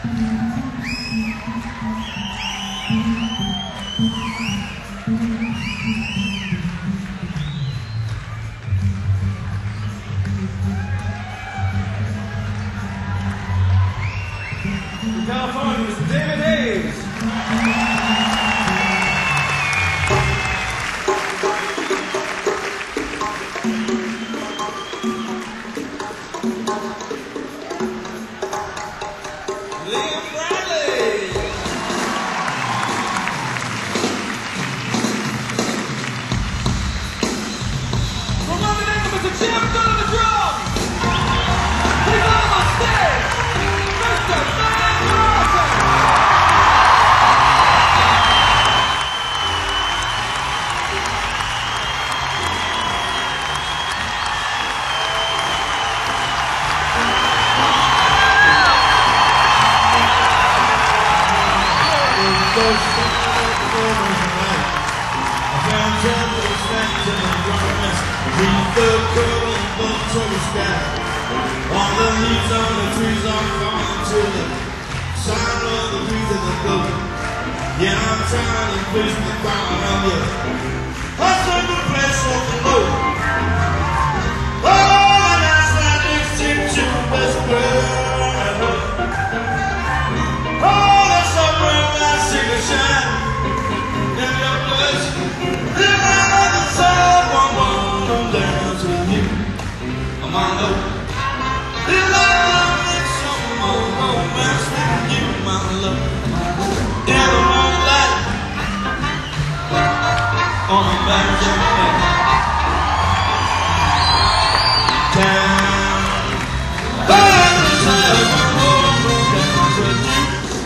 From California, Mr. David Hayes. Liam Bradley. From London, England, Mr. Jim Dunn on the drums. Please welcome on stage, Mr. Van Morrison. Beneath the curl above the sky, all the leaves on the trees are falling to the sound of the breeze of the blow. Yeah, I'm trying to push the crown of you. I took the place on the low. Oh, and I said next to best girl. Oh, the summer I see the shine in your blush. My love, you love me some more romance than you, my love. In the moonlight, on a magic town, by the side of my home, dance with you.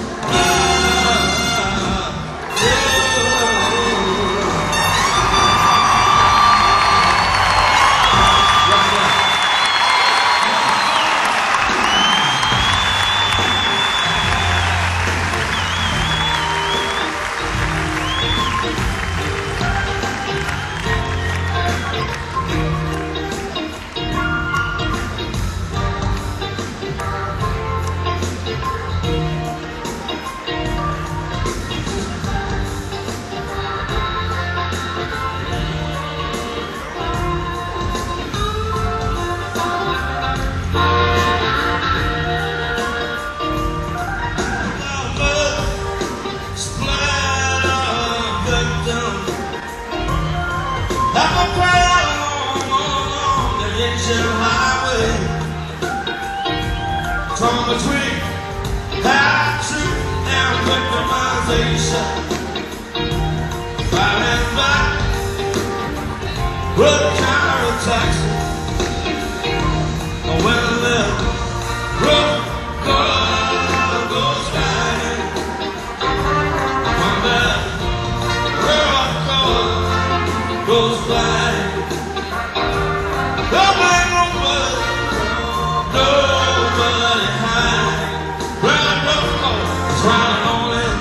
From between half-truth and victimization, fighting back with counterattacks. When the road goes flying, when the road goes flying, don't make no blood, nobody hide. Round up, running on it,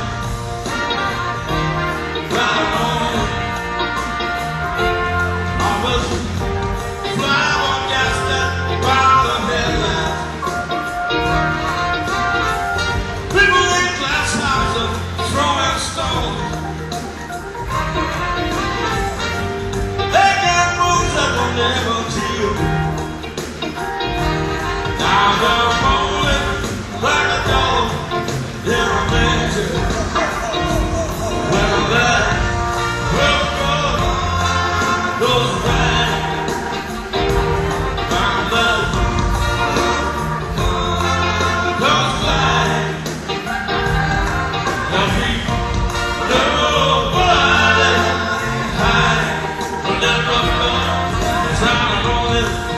running on it. I was flying on gas that by the headlights. People in glass houses throwing stones. They got moves that will never kill. Now they're rolling like a dog in a manger. When that road goes right, round that goes right, there'll be nobody hiding when that road goes round and rolling.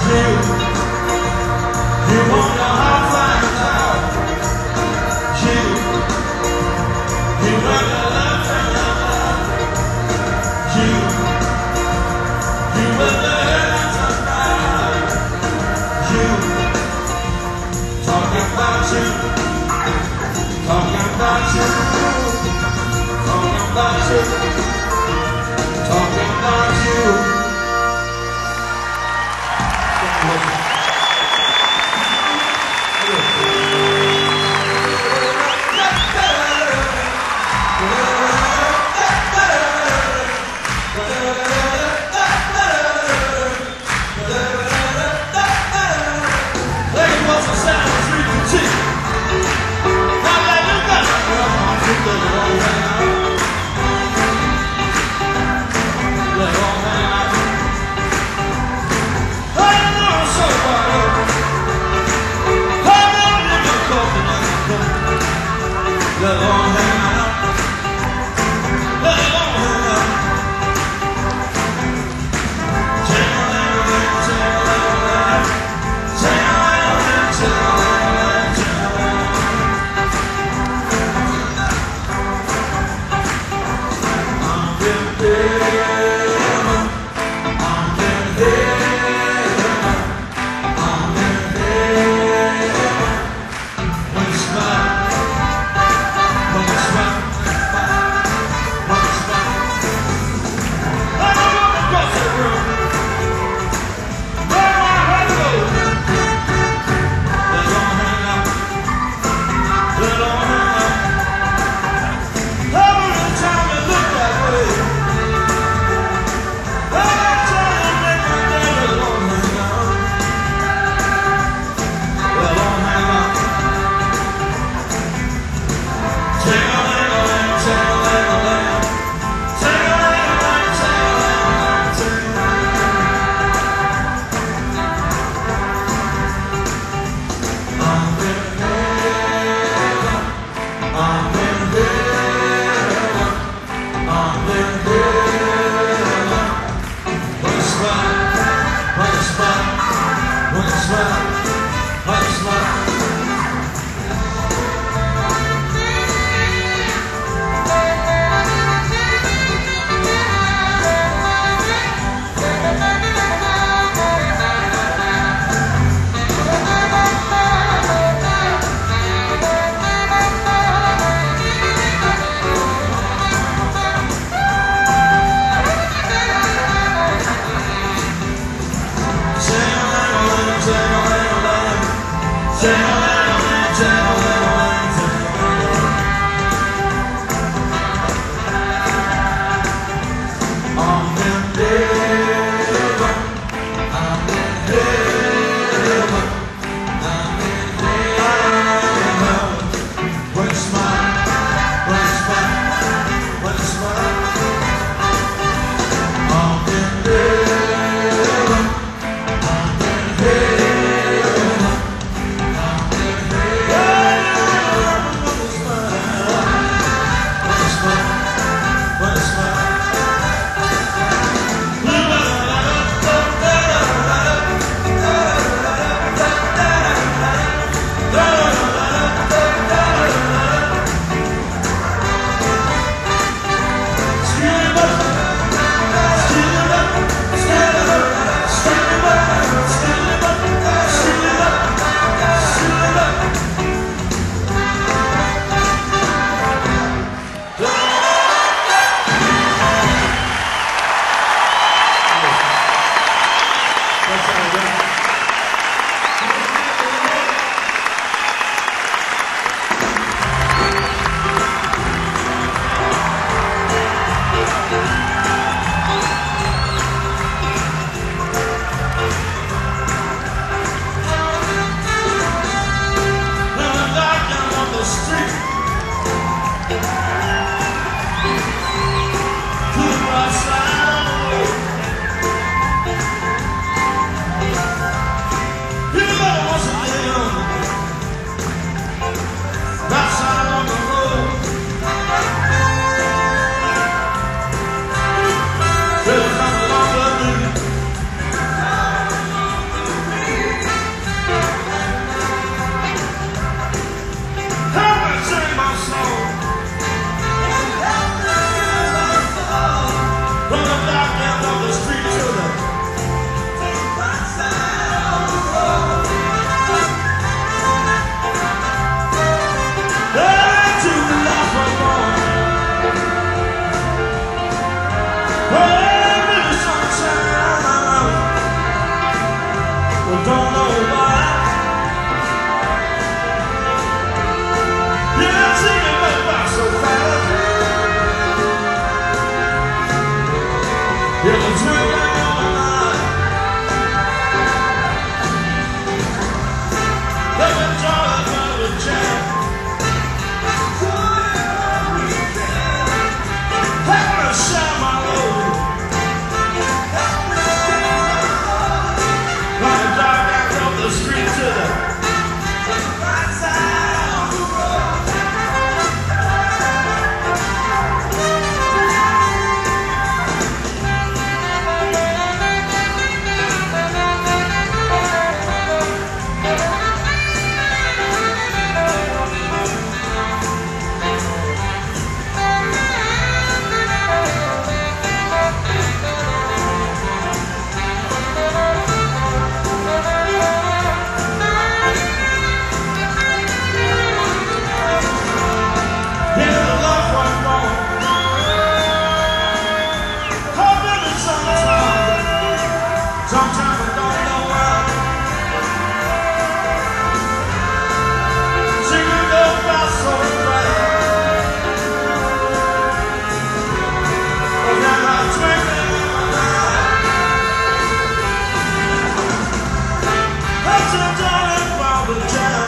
You want your heart flying out. You want your love from your love. You want the heavens of fire. You talking about you. Talking about you. Talking about you. Talking about you. In the twinkling of an eye, let me draw another jam. Help me share my load. Gonna drive back up the street to the right side of the road. Sometimes I don't know why. Singing goes by so fast. But then I twinkle in my eye. That's a darling while the jam.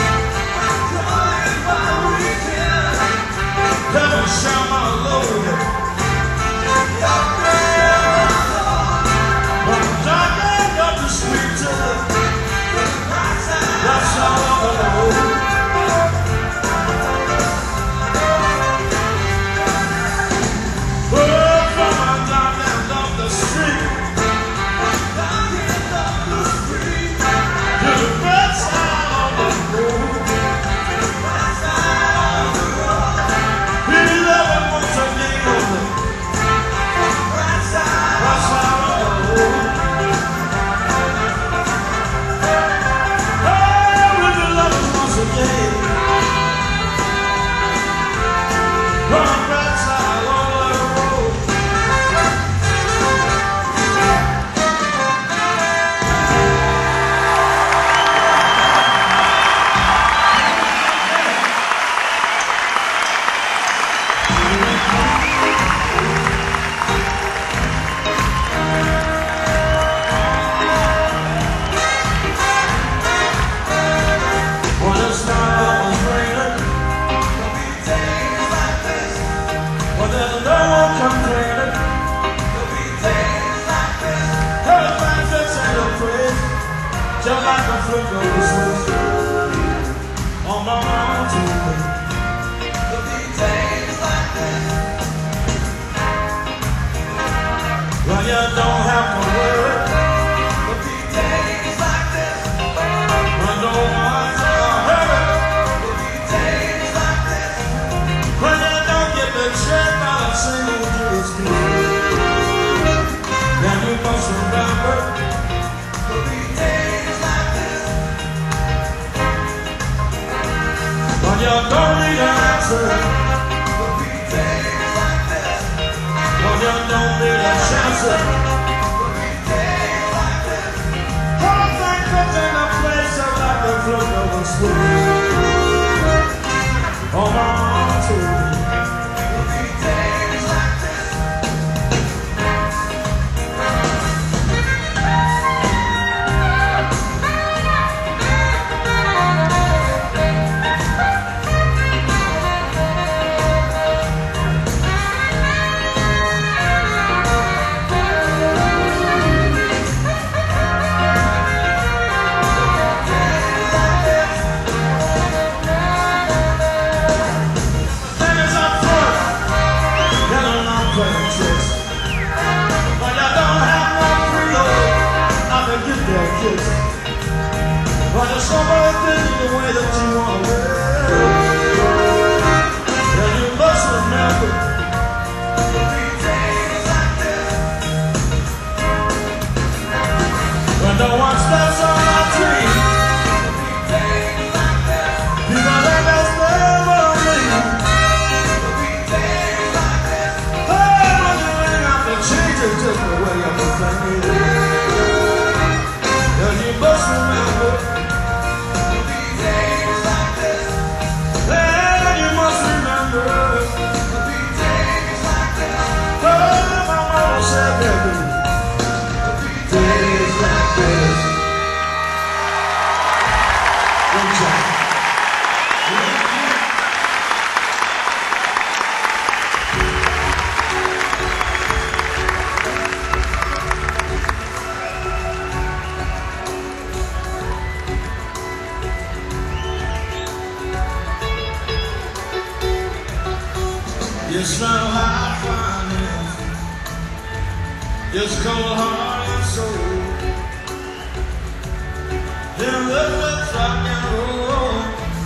Never share my load. That's all I know. Well, from a dark end of the street, to the red side of the road. We love it once again. Right side of the road. Just like a flip of the switch on my mountain. There'll be days like this when you don't have to worry. There'll be days like this when no one's in a hurry. There'll be days like this when you don't get the check on a single juice key. Then you must remember. You don't need an answer. There'll be days like this. When you don't need a chance. There'll be days like this. Whole thing comes in a place like the flick of a switch on my mountain. There'll be days like this. cold heart and soul. In love with rock and roll.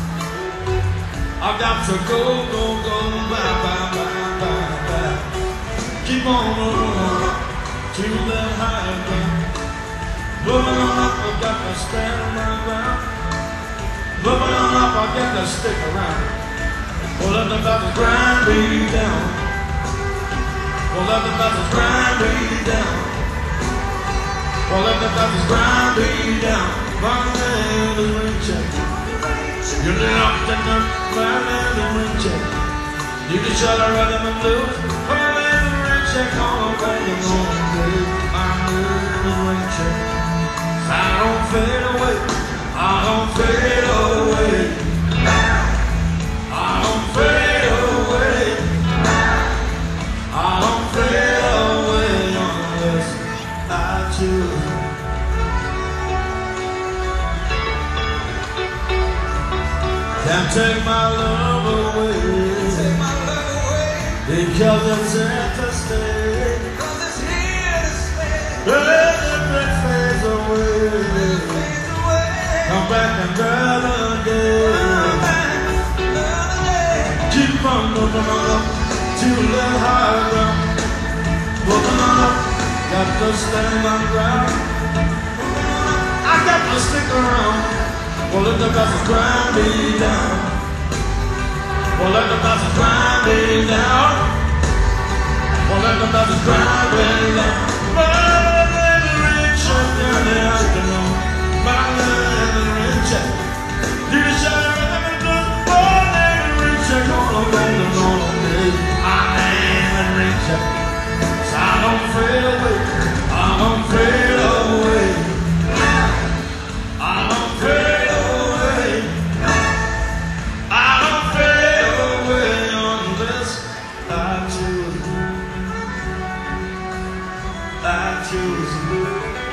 I got to go, bye, bye, bye, bye, bye. Keep on moving to that higher ground. Moving on up, I got to stand my ground. Moving on up, I got to stick around. Well, let the buses grind me down. Well, let the buses grind me down. Well, let the buses grind me down. My name is Richard. You're the afternoon, my name is Richard. You can shut a rhythm and blues. My name is Richard, all over the morning. My name is Richard. I don't fade away. I don't fade away. I don't fade away. I don't fade away unless I choose. Can't take my love away. Take my love away. Because it's here to stay. Because it's here to stay. But if it fades away, Fades away. come back another day. Keep on moving on up to the higher ground. Moving on up, got to stand my ground. I got to stick around. Well, let the buses grind me down. Well, let the buses grind me down. Well, let the buses grind me down. My name is Richard in the afternoon. My name is Richard. You can shout it with them and blues. My name is Richard. Gonna roll it on me. My name is Richard. So I don't fade away. I don't fade away. I don't fade away. I don't fade away unless I choose. I choose you.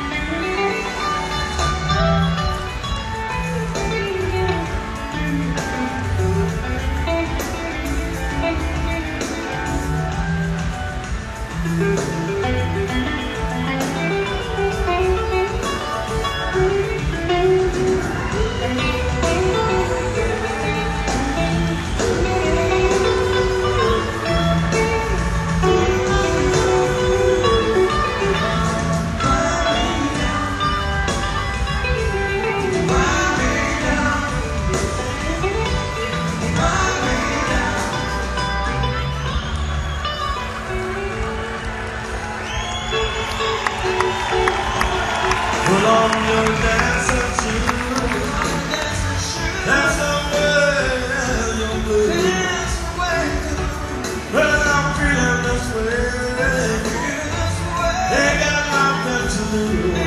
Put on your dancing shoes. Dance away your blues. Well, I'm feeling this way. Ain't got nothing to do.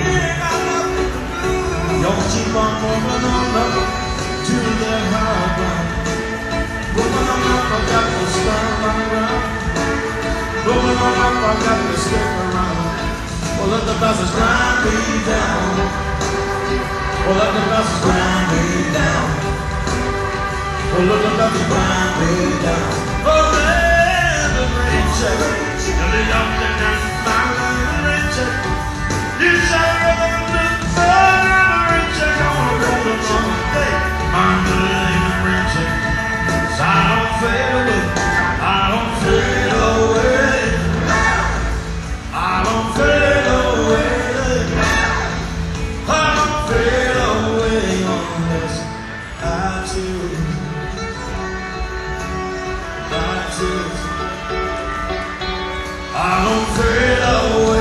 Don't keep on moving on up to the high ground. Moving on up, I got to stand my ground. Moving on up, I got to stick around. Well, let the buses grind me down. Well, let the buses grind me down. Well, let the buses grind me down. Oh, man, the Richard. You're the young and my little Richard. You shall run the Richard. Gonna roll it on the day. My little Richard. 'Cause I don't fade away. I don't fade away. I don't fade away. I don't fade away unless I choose. I choose. I don't fade away.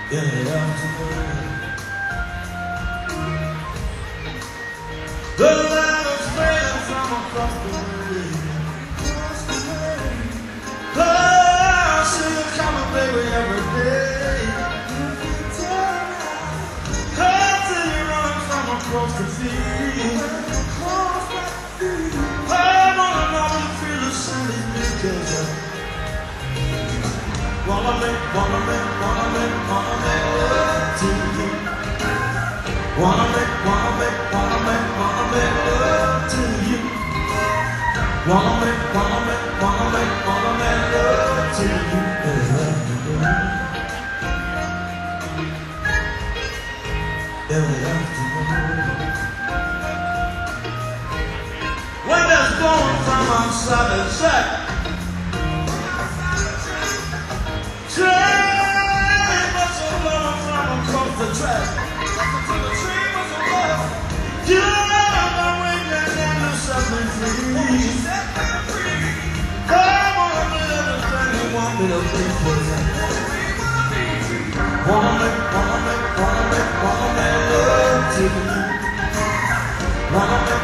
in the afternoon. The light is spreading from across the way. I see you coming, baby, every day. I see you running from across the field. I wanna know you feel the same because wanna make love to you. Wanna make love to you. Wanna make love to you. Every afternoon. When there's blowing from outside the track, train must have blown from across the track. You know my wings and you set me free. I wanna be everything you want me to be for you. Wanna make love to you. Wanna make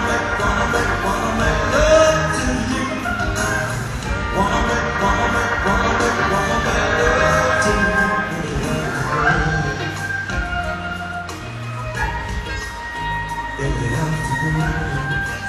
love to you. Wanna make love to you. In the afternoon.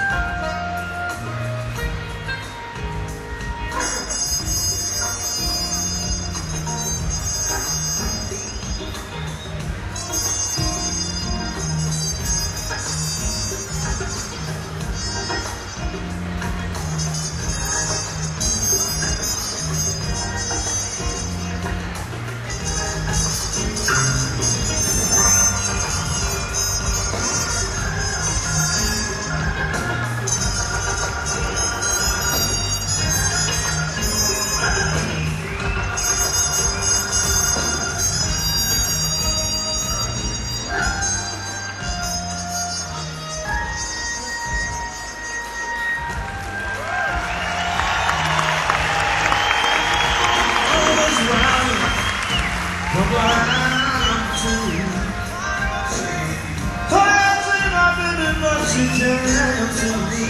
She came to me.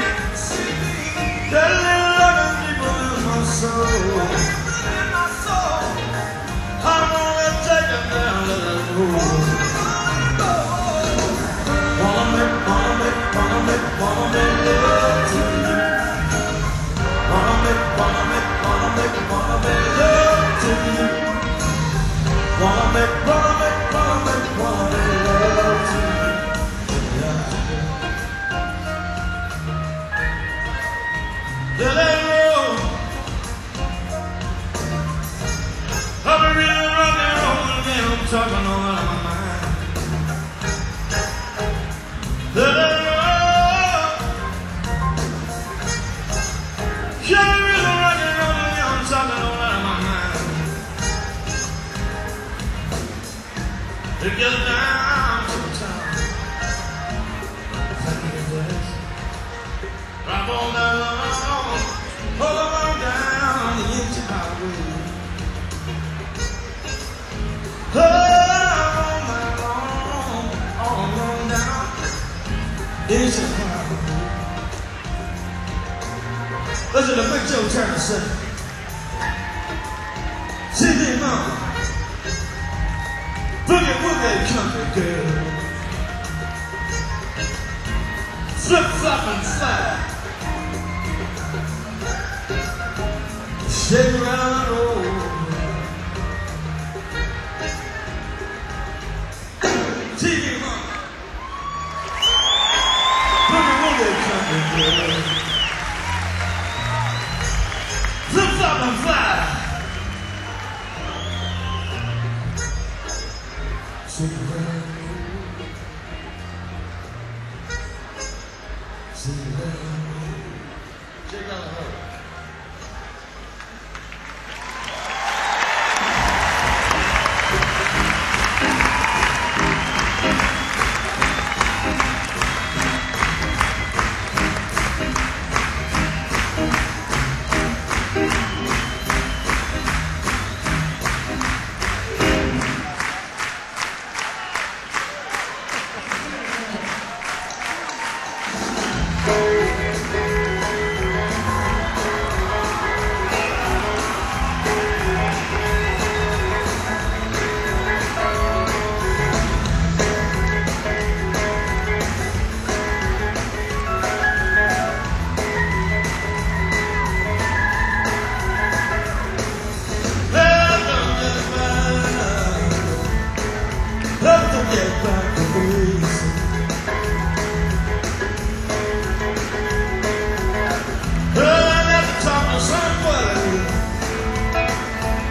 That little love deep in my soul. I wanna take it down to the road. Wanna make love to you. Wanna make love to you. Wanna make love to you. Let it roll. I've been really rock and roll again. I'm talking all out of my mind. Let it roll. Yeah, I'm really rock and roll again. I'm talking all out of my mind. It goes down to town. Drop on down. Hold on down the empty highway. All along down the empty highway. Listen to Big Joe Turner say, "See me, mama, boogie woogie country girl, flip flop and slide." Shake around, oh. TV mama, boogie woogie country girl, flip flop and fly. Shake around, shake around, shake around.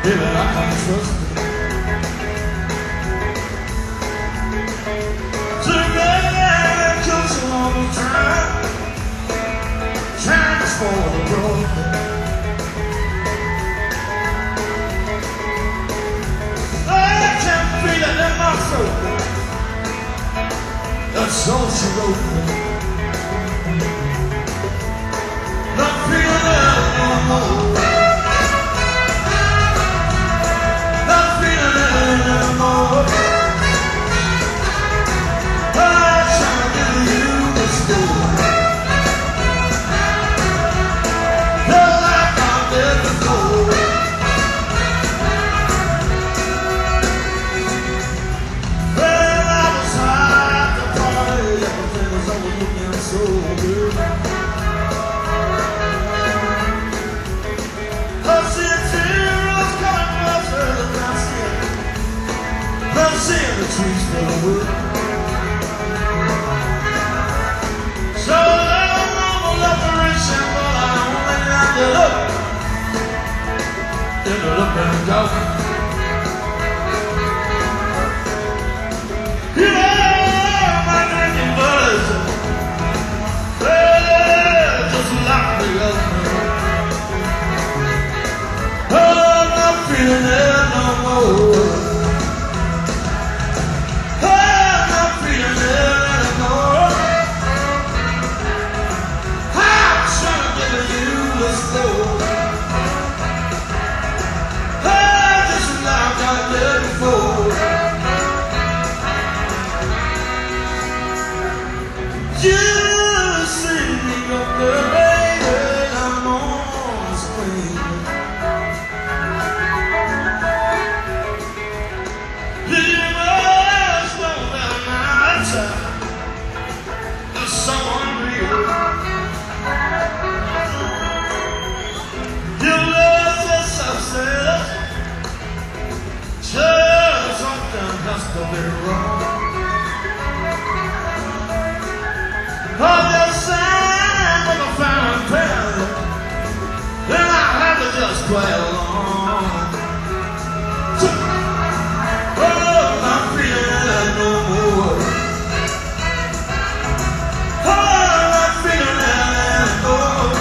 Baby, I can trust you. So man comes along and tries for the road. I can feel it in my soul. That's all she wrote me. Not feeling it no more. Not feeling it anymore. I'm trying to give you the story. You're like I did before. When I was high at the party, everything was always looking so good. I see tears coming closer than I see it. I'm seeing the trees for the wood. So I'm all up the reaching, but I only have to look. In the look and go. Yeah, my drinking buddies, they're just like the other. I'm not feeling it no more. I'm not feeling it anymore. I'm trying to give you the story. Just like I did before. You see me up there, baby, I'm on the screen. Did you must know that my time is so unreal? Your love is so sad. Just something has to be wrong. I'm just saying with a fountain pen, then I have to just play along. Oh, I'm not feeling it no more. Oh, I'm not feeling it anymore.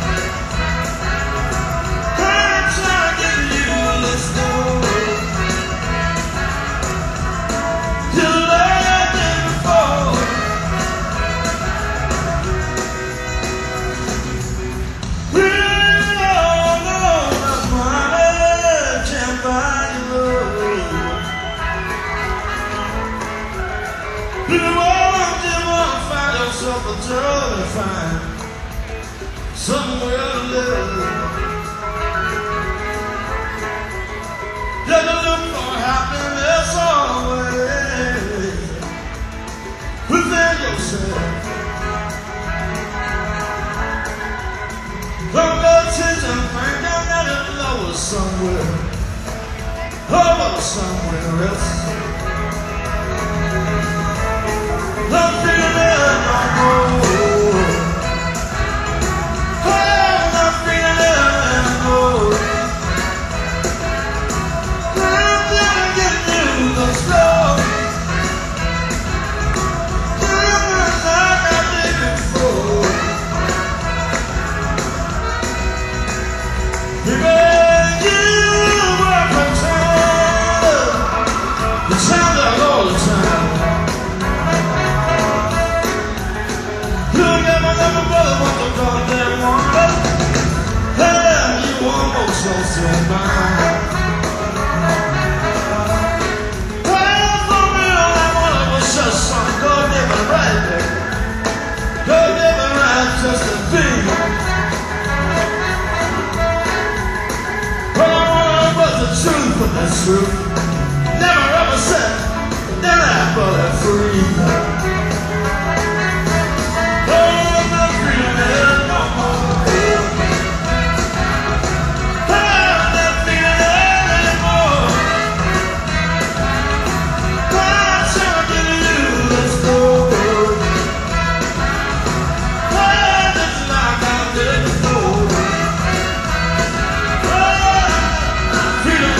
I'm trying to give you the story. You loved me before. We all know that money can't buy you love. You want to find yourself a job and find somewhere to live. You can look for happiness always within yourself. Don't go chasing thinking that it love is somewhere, over somewhere else. Not feeling it no more. I'm not feeling it anymore. I'm gonna get you the story. Just like I did before. Because you were pretending, pretending all the time. You get my little brother, what the goddamn one. Hey, you almost lost your mind. Well, for real, that one was just some God-given right there. God-given right just to be. Well, I wanted was the truth, but that's true. Never ever said, never ever free. I'm not feeling it no more. I'm not feeling it anymore. I'm trying to give you the story. Just like I did before. I'm not feeling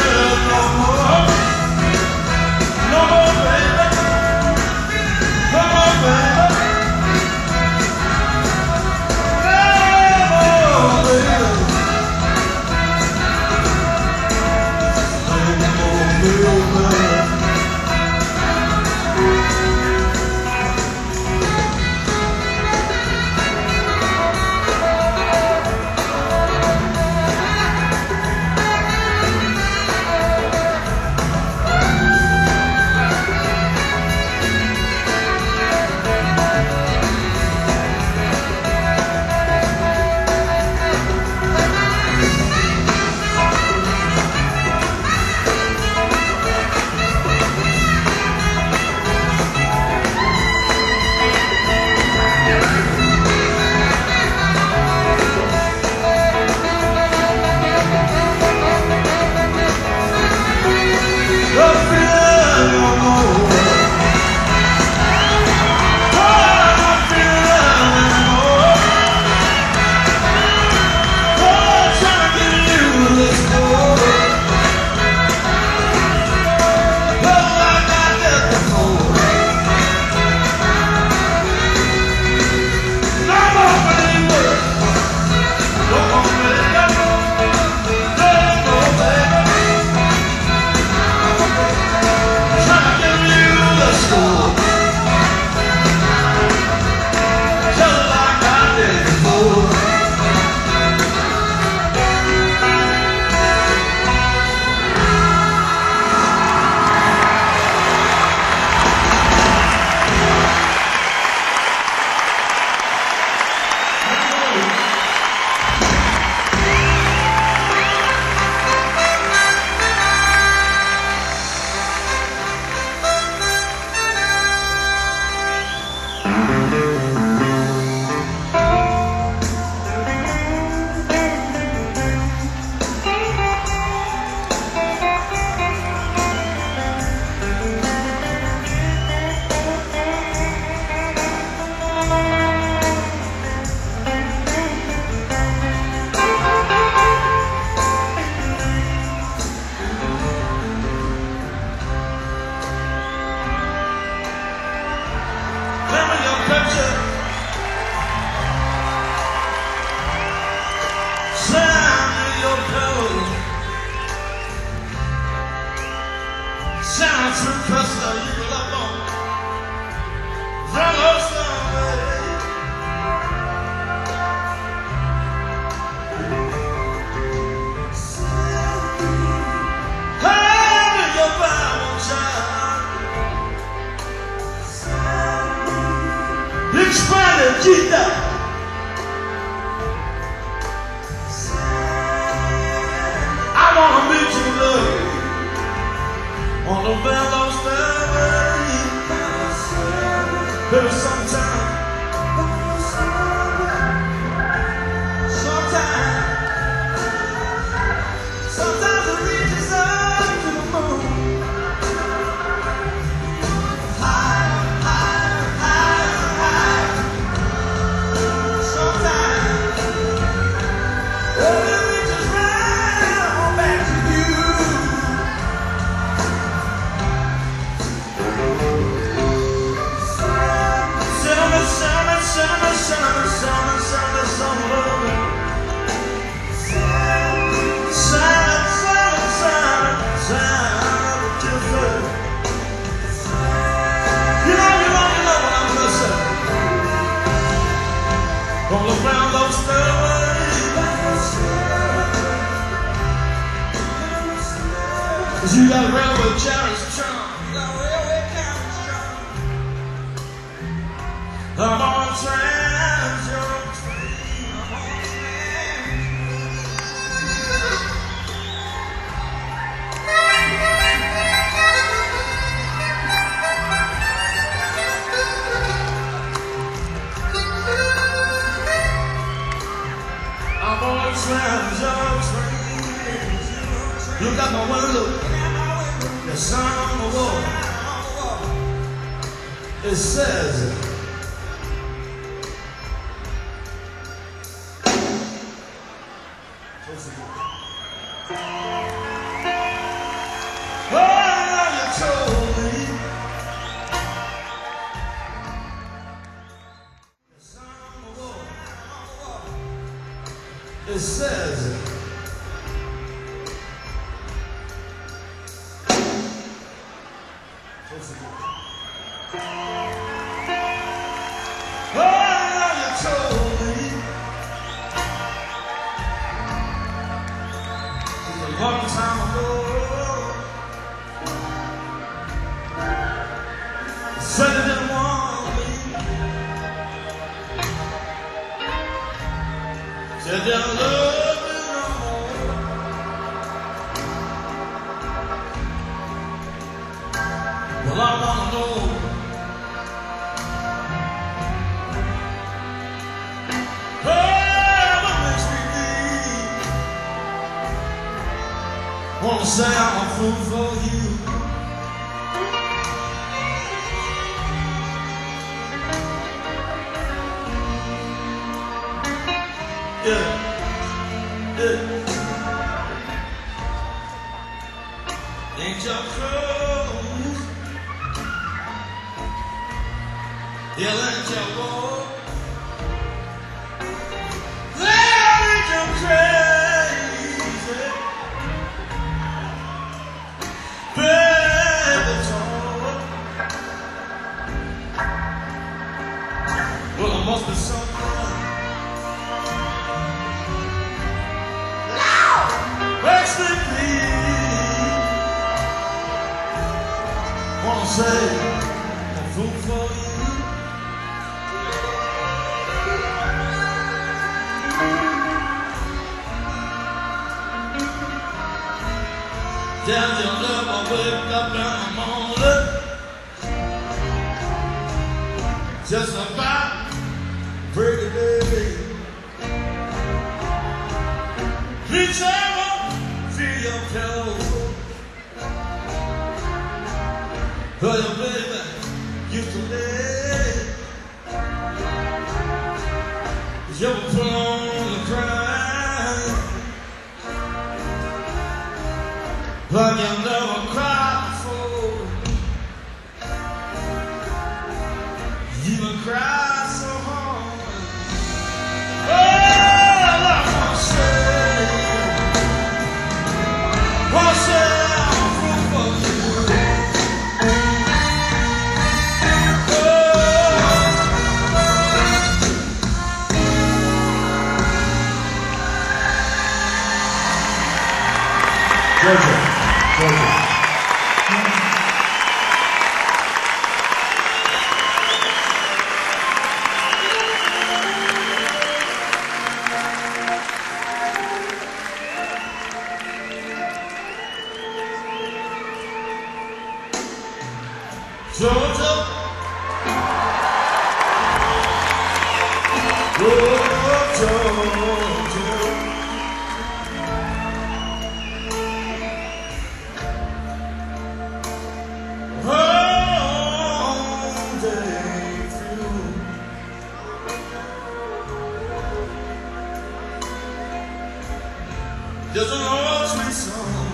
Shine through custard, you will up on from her stomach. Hey, your Bible child. Explain it, keep that. I wanna meet you, love. On the mellow stairway, baby, sometimes it reaches up to the moon. High, high, high, high. Sometimes it reaches right back to you. All around those stairways, 'cause you got railroad carriage charm. I'm on trams, you're on train, I'm on I'm on trams, you're on trains. Look out my window, the sign on the wall. It says, oh, you told me. The sign on the wall. It says, oh, you told me. A long time ago, said you didn't want me, said you didn't love me no more. Well, I wanna know, hey, what makes me be? Wanna say I'm a fool for you. Yeah, yeah. Ain't your clothes, yeah, ain't your walk, there ain't your crazy, baby talk. Well, there must be something makes me bleed. Wanna say a fool for you. Down your love, I wake up in the morning, just about pretty baby. Reach over, feel your pillow. Oh, your baby used to lay. You were prone to cry, like you never cried before. You would cry so hard. Oh, I wanna say I'm a fool for you. Georgia, oh, Georgia, all day through. There's an old sweet song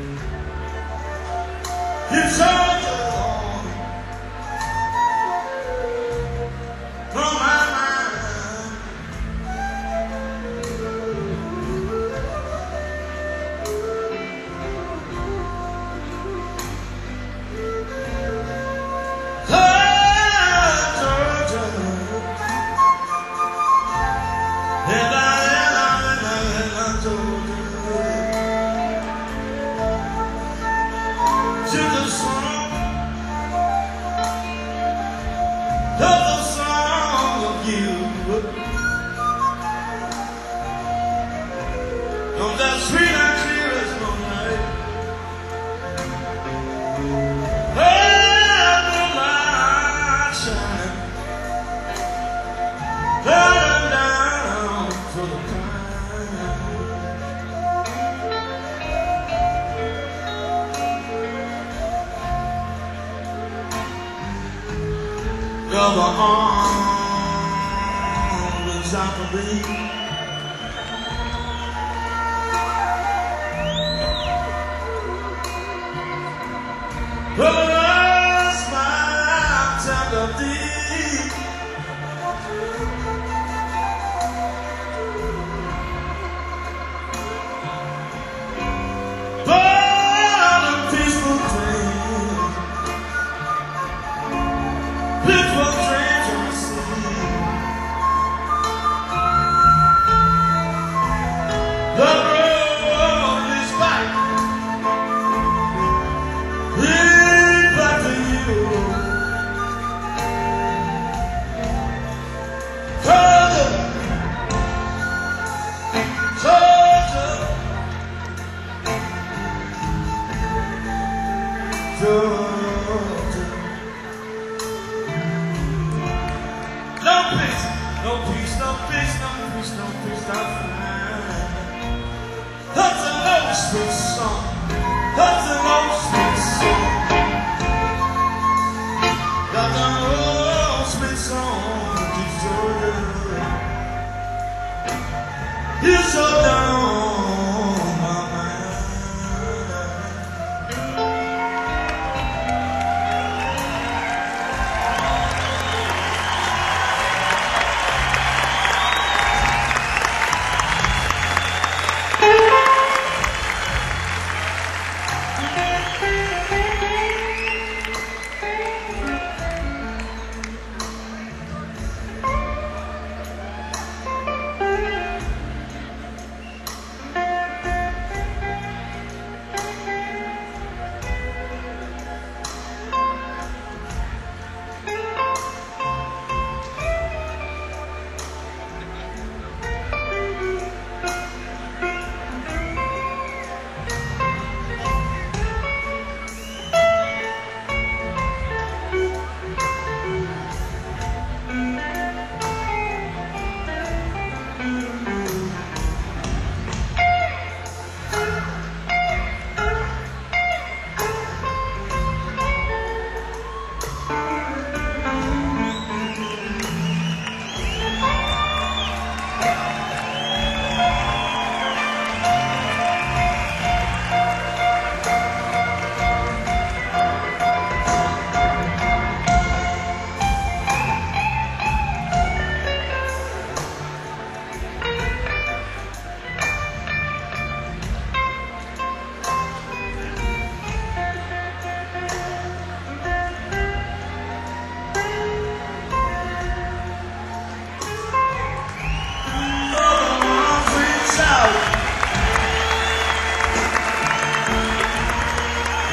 in Georgia. That sweet and clear as moonlight, and the light shining, burning down for the kind. You're the arms out for me. Well, I smile tender deep, but a peaceful dreams I see. The road is back. No peace, no peace, no peace, no peace, no peace, I find. That's an old sweet song. That's an old sweet song. That's an old sweet song. It's so down my mind.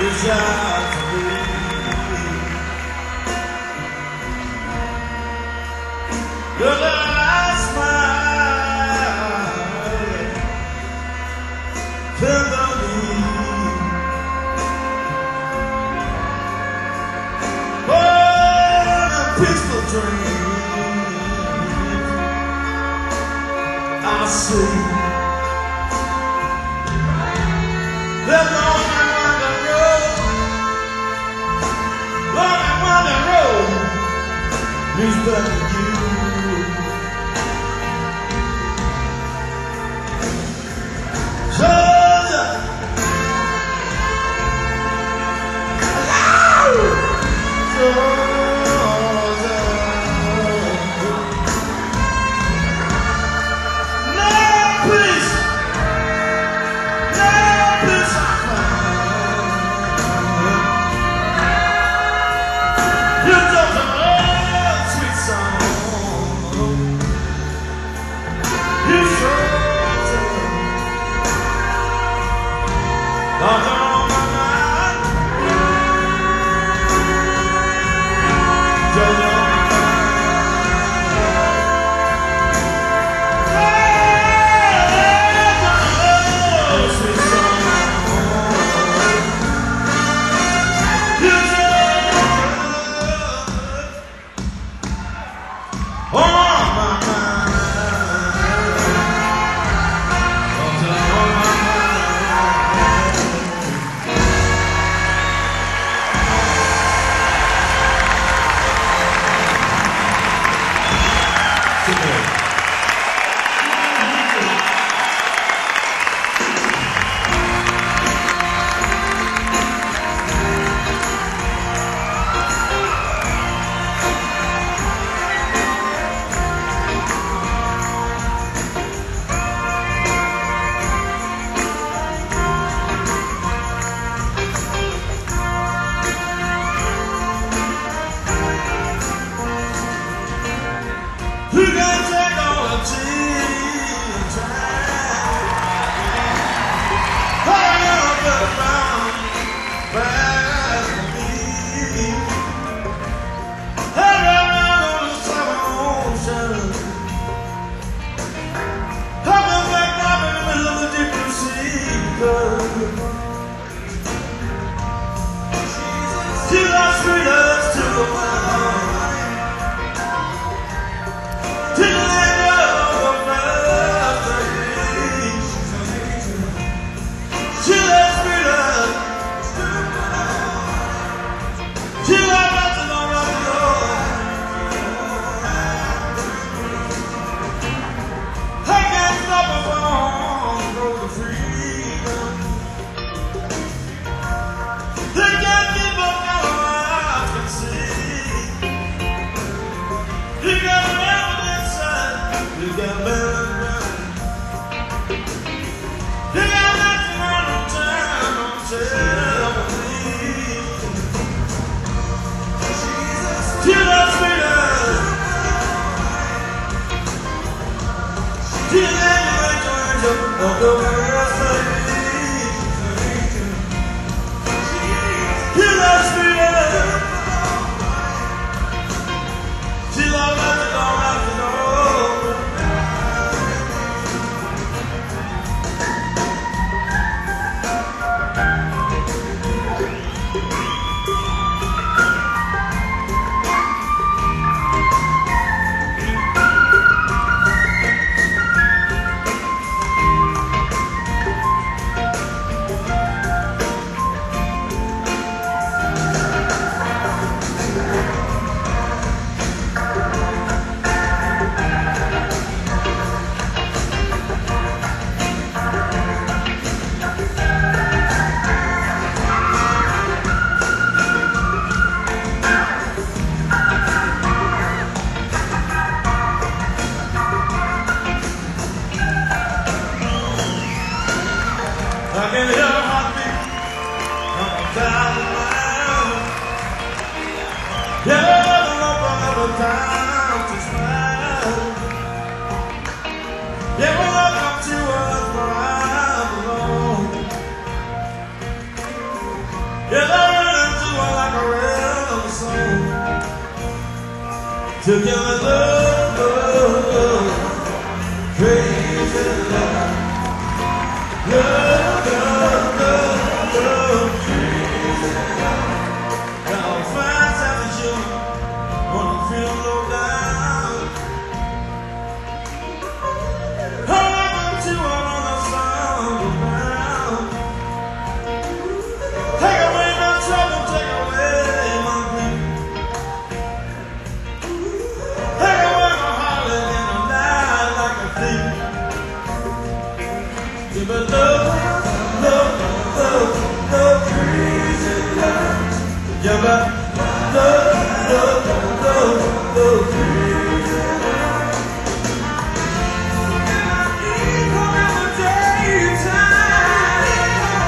desire to be. Your last smile tenderly. Oh, the peaceful dreams I see. That long and winding road, long and winding road leads back to you. Georgia, Georgia, no peace, no peace I find. You don't know sweet song. You sure on my mind, Georgia, on my mind. Oh, sweet song. You Georgia, on my mind. Georgia, on my mind. You can take all the tea and time. Hurry up and around, fast for me. Hurry around on the summer ocean. Coming back up in the middle of the deep blue sea. She lost sweetest to the world. To the land of mercy, she loves freedom. She loves nothing on the Lord. I can't stop her from the road to freedom. They can't keep up our eyes can see. You got to you got better. You got nothing on no time, don't tell me. She loves me now. She's an angel of the mercy. She loves me now. She loves me all right to know. I can hear a heartbeat from 1,000 miles. Yeah, the lump of time to smile. Yeah, welcome to us where I belong. Yeah, they run into it like a real song. To give it love, love, love, crazy love. Love, love, love, love, crazy love. Now I'll find something you wanna feel low down. Hold to on the sound of ground. Take away my trouble, take away my grief. Take away my heart in a night like a thief. Give it love, love, love, love, crazy love. Give it love, love, love, love, crazy love. Evil in the daytime,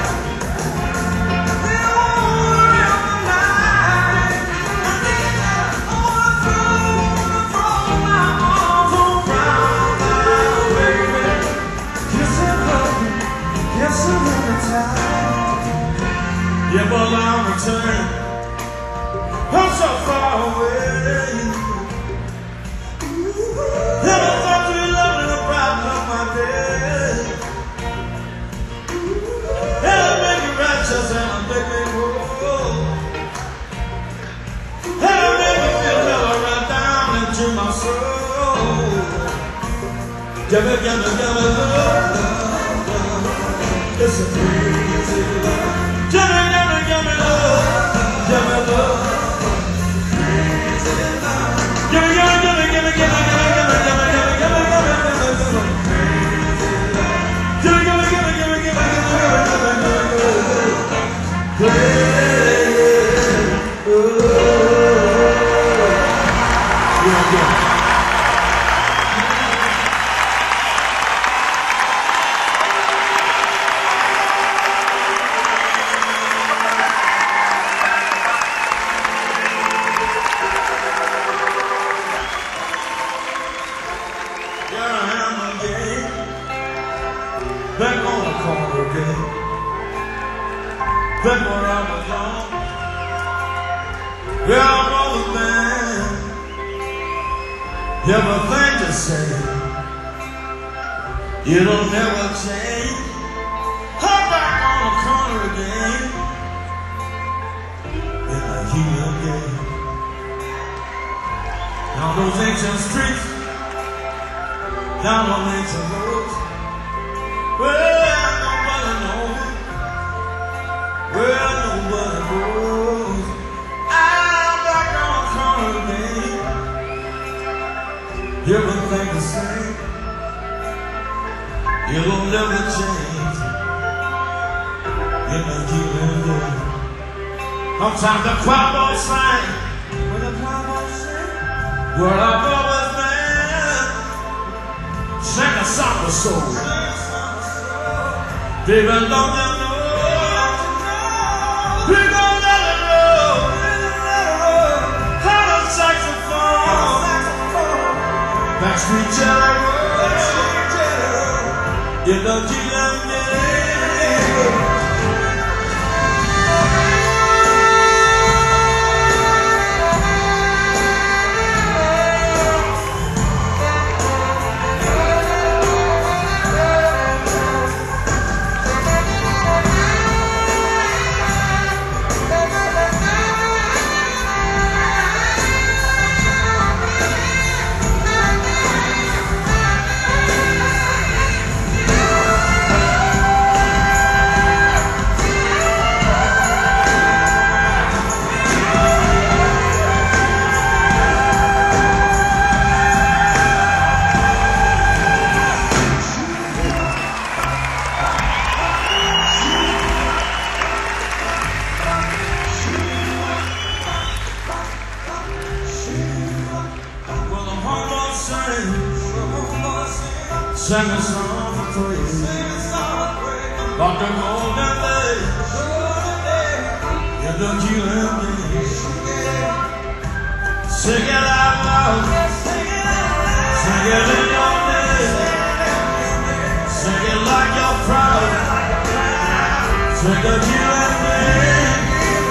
evil in the night. I wanna throw my arms around my baby. Kiss and hug, kiss another time. Yeah, but I'll return. I'm so far away. Never thought to be loving the problem of my day. And I'll make you righteous and I'll make me whole. And I'll make me feel hell right down into my soul. Give me love. It's a crazy love. Give me love. Give me love. Crazy love. Give me love. Back on the corner again. Back when I was young. Yeah, I'm old man. Everything to say, it'll never change. I'm back on the corner again. In a healing game. Down those ancient streets, down on ancient roads. Well, nobody knows. Well, nobody knows. I'm back on the corner again. Everything the same. It'll never change. In the healing game. Sometimes the choir boys sing. When the choir boys sing. Well, I've always been. Sing a song of soul. Baby, don't you know? We gon' let it roll. How the saxophone, backstreet jelly roll. In the G.M.A. Sing a song for praise, like the golden days, in the G.M.A. Sing it out loud, sing it in your name, sing it like you're proud, sing the G.M.A.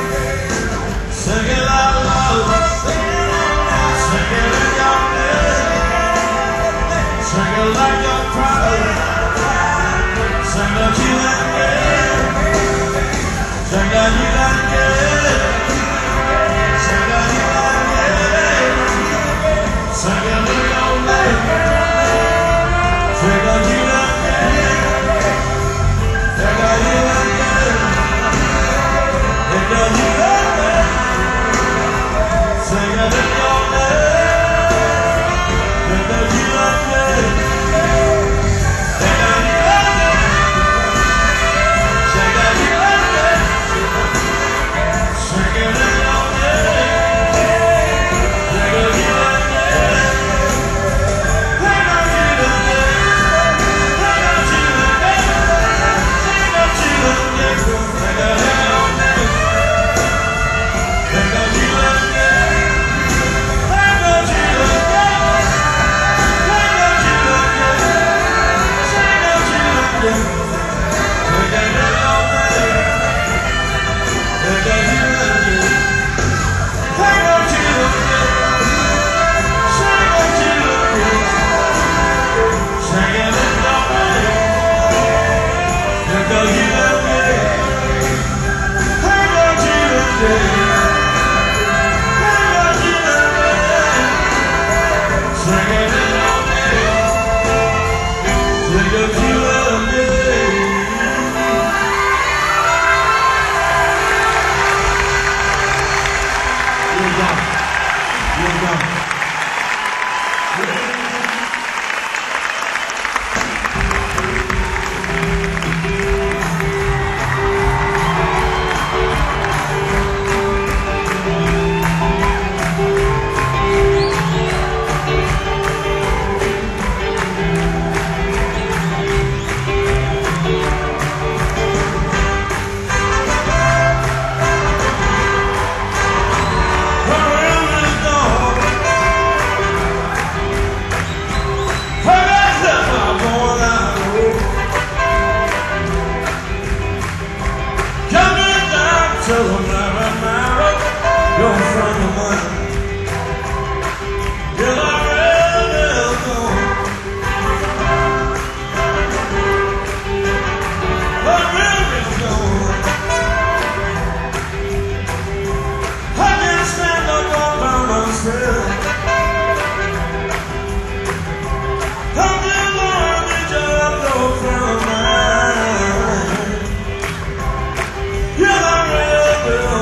You're the real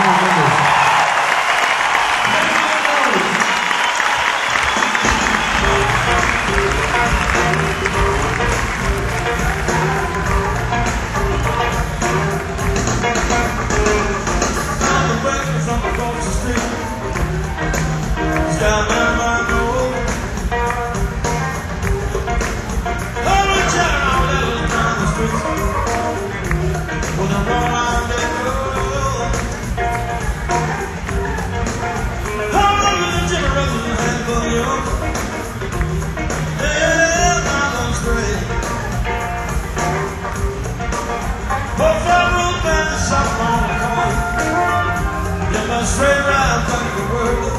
Straight round the world.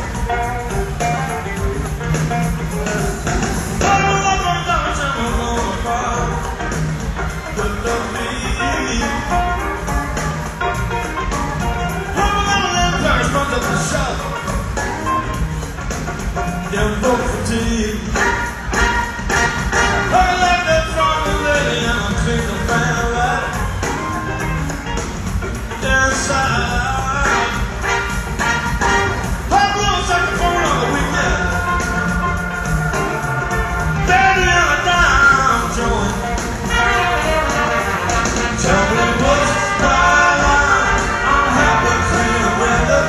Them folks for tea. I like that from the lady and I'm clean the fan right. Inside. I blow a saxophone on the weekend. Daddy and a dime joint. Tell me what's my line. I'm happy clean weather.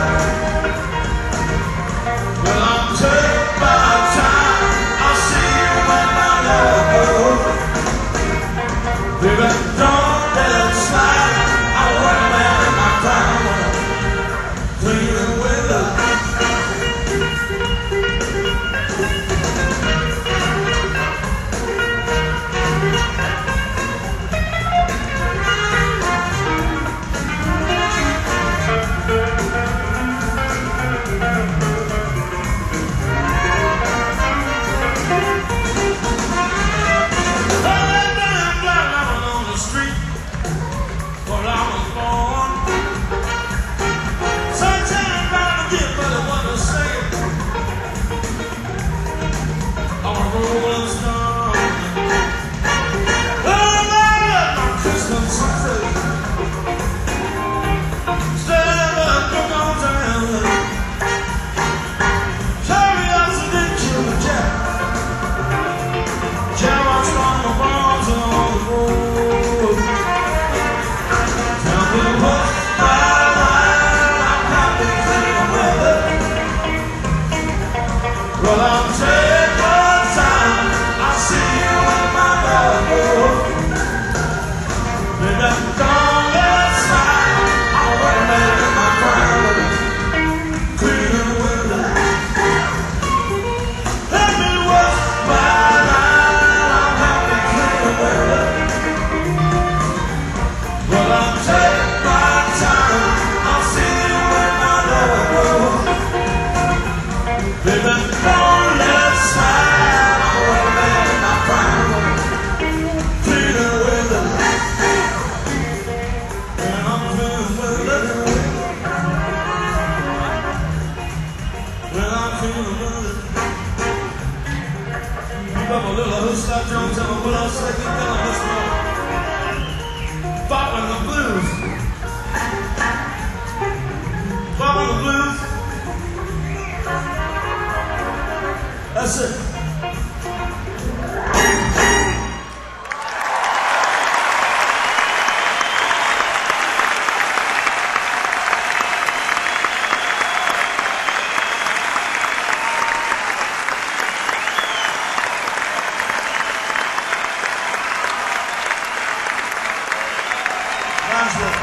Well, I'm taking my time. I'll see you when my love goes. Baby, don't let it slide. I'm working man in my prime. Cleaning weather. Well, I'll take my time. I'll see you when my love goes. Baby, don't let it slide. I'm working man in my prime. Cleaning weather. Let me watch my line. I'm happy cleaning weather. Well, I'll take my time. I'll see you when my love goes. Baby, don't let it slide. I'm working man in my prime. Cleaning weather. And I'm cleaning weather. When I'm cleaning weather. Keep up a little hood stop Jones and a put on second down this morning. Following the blues. Following the blues. That's it. Nice work.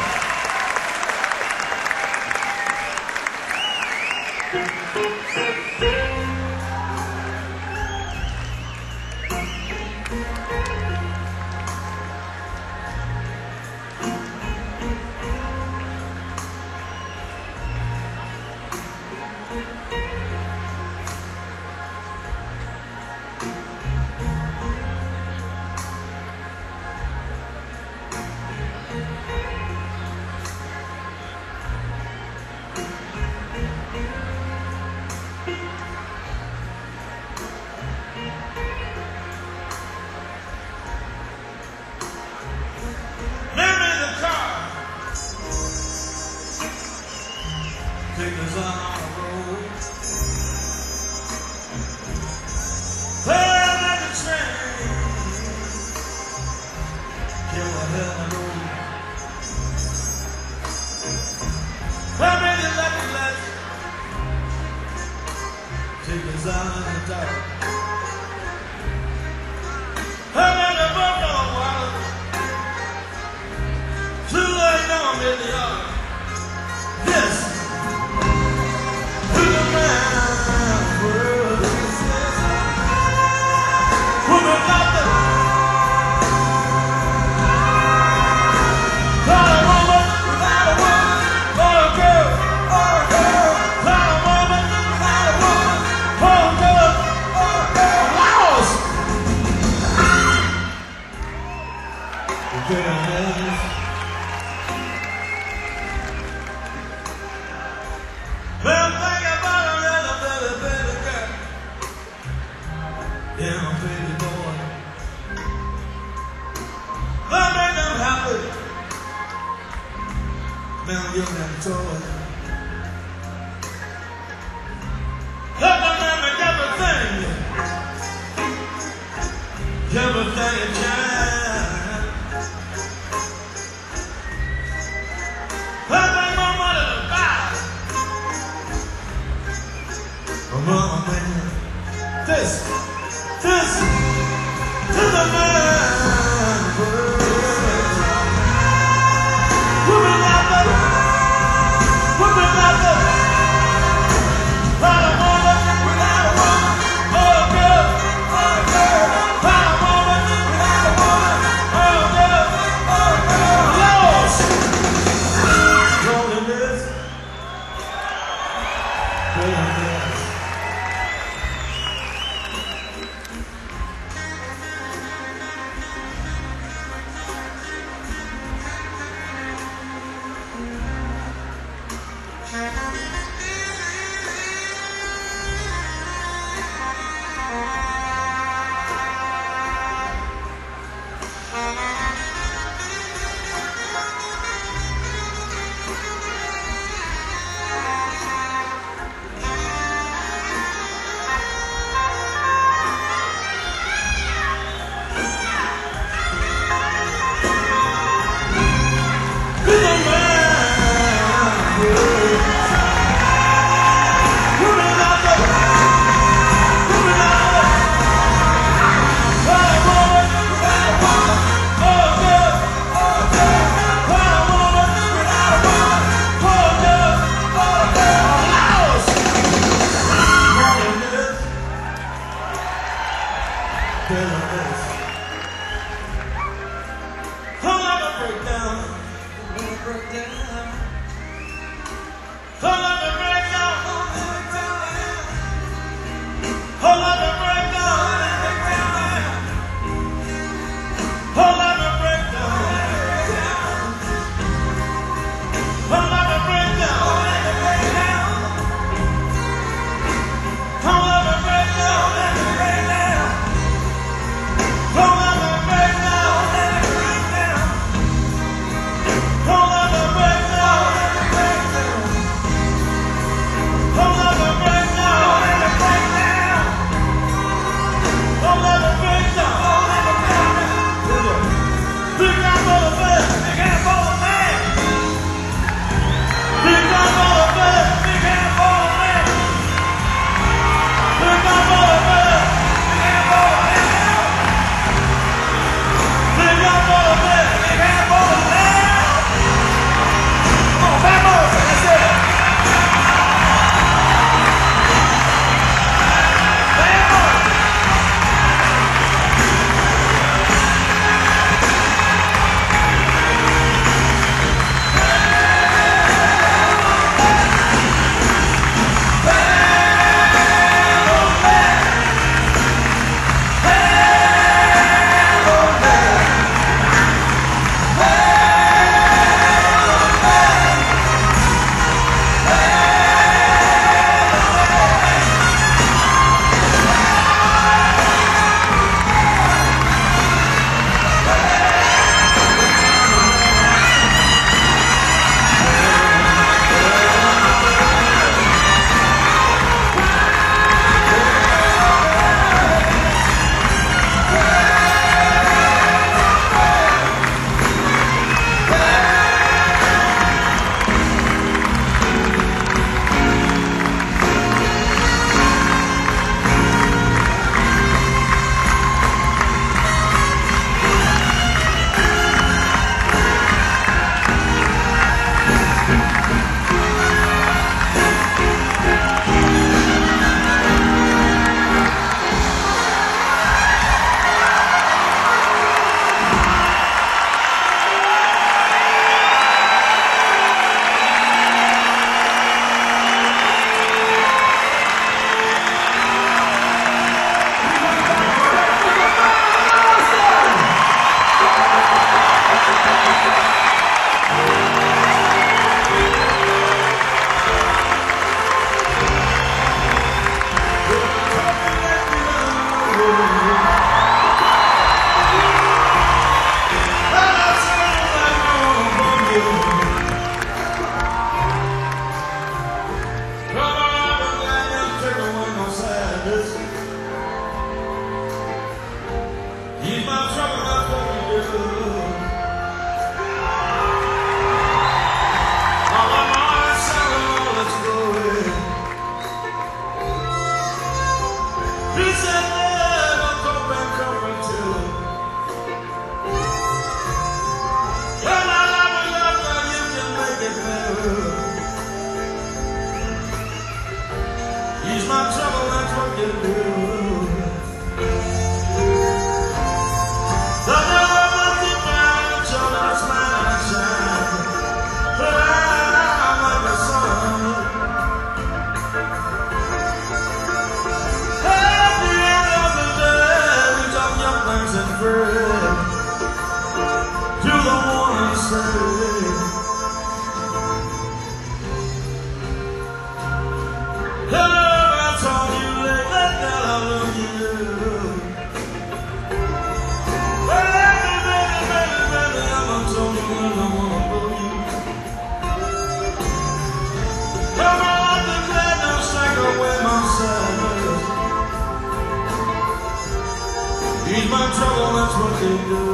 take the sun on the road. Well, like a train, kill a hell of a road. How many lucky lads take the sun in the dark? How many buffalo wild too late on in the yard? Yes, to the man world exists. Woman got the not a woman without a woman, or a girl, not a woman without a woman, or a girl, lost. Well, think about a little baby girl. Yeah, my baby boy. Well, make them happy. Man, give them a toy. Let them make everything. Everything you can. Well, they more money to buy. Oh, man. This is the man world. Women out there, not a woman without a woman, oh girl, not a woman without a woman, oh girl, lost. Loneliness, loneliness. To the man world. I told you lately that I love you. Baby, baby, baby, baby, I told you that I wanna love you. Come on, the glad don't strike away my sadness. Ease my trouble, that's what they do.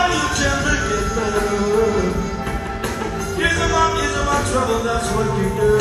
Trouble, that's what you do.